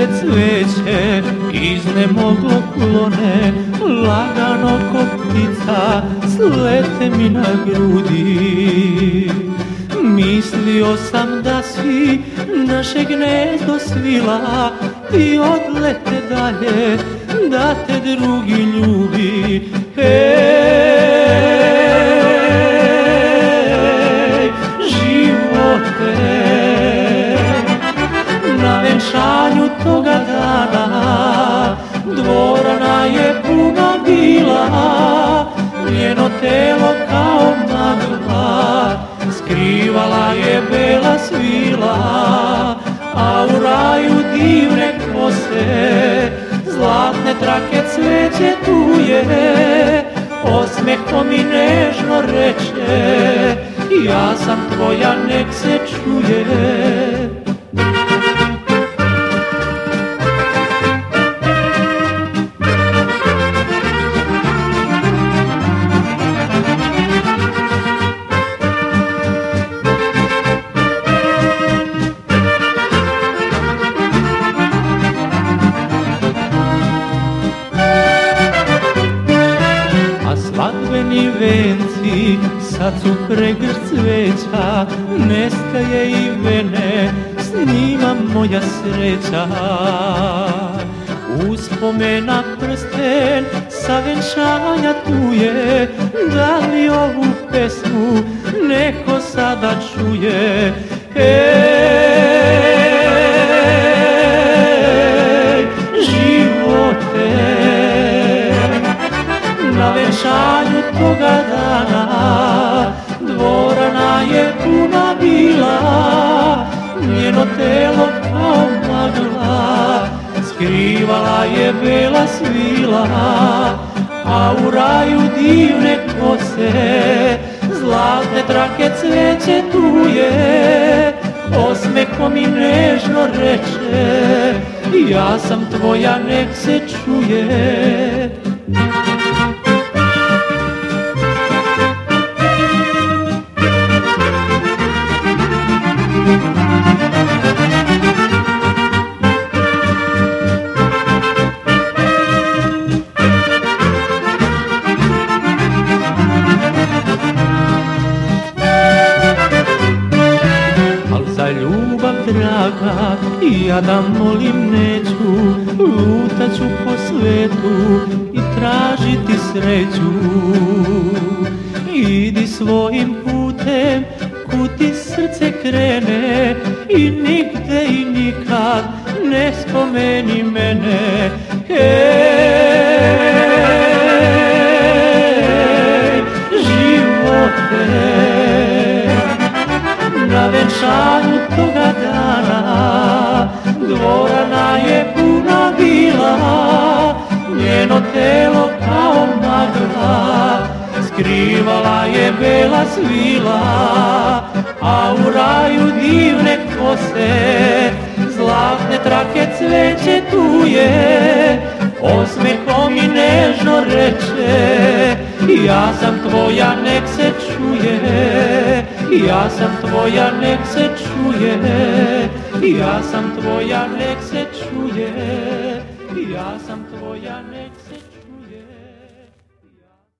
Sveže cveće iznemoglo klone, lagano ko ptica slete mi na grudi. Mislio sam da si naše gnezdo svila i odlete dalje, da te drugi ljubi. Hej, živote, na venčanju toga dana dvorana je puna bila, njeno telo kao magla skrivala je bela svila, a u raju divne kose, zlatne trake cveće tuje, osmehom mi nežno reče, ja sam tvoja, nek se čuje. Svadbeni venci sad su pregršt cveća, nestaje i vene, s njima moja sreća. Uspomena prsten sa venčanja tu je, da li ovu pesmu neko sada čuje? Hej, živote, na venčanju toga dana dvorana je puna bila, njeno telo kao magla skrivala je bela svila, a u raju divne kose, zlatne trake cveće tuje, osmehom mi nežno reče, ja sam tvoja, nek se čuje. Ljubav draga, ja da molim neću, lutaću po svetu i tražiti sreću. Idi svojim putem, kud ti srce krene, i nigde i nikad ne spomeni mene. Hej, živote, na venčanju toga dana dvorana je puna bila, njeno telo kao magla skrivala je bela svila, a u raju divne kose, zlatne trake cveće tuje, osmehom mi nežno reče, ja sam tvoja, nek se čuje. Ja sam tvoja, nek se čuje, ja sam tvoja, nek se čuje, ja sam tvoja, nek se čuje.